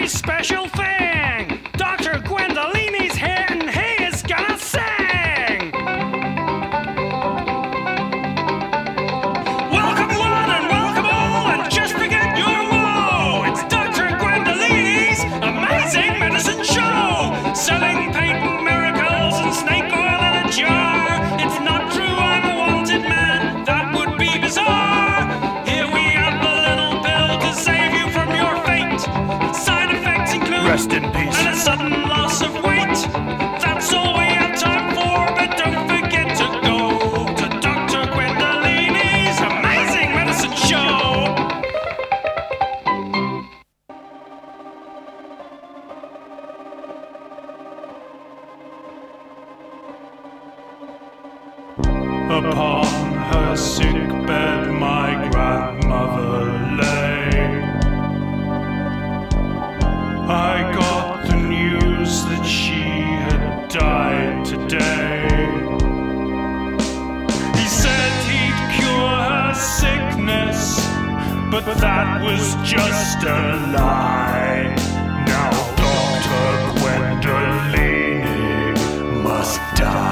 very special thing. Dr. Gwendolini's here and he is gonna sing. Welcome one and welcome all and just forget your woe. It's Dr. Gwendolini's Amazing Medicine Show. Selling patent miracles and snake oil in a jar. It's not true, I'm a wanted man. That would be bizarre. Here we have a little pill to save you from your fate. Side effects include Rest in peace. and a sudden loss of weight. That's all we have time for, but don't forget to go to Dr. Gwendolini's Amazing Medicine Show. Upon her sick bed, my grandmother lay. I got the news that she had died today. He said he'd cure her sickness, but that was just a lie. Now Dr. Gwendolini must die.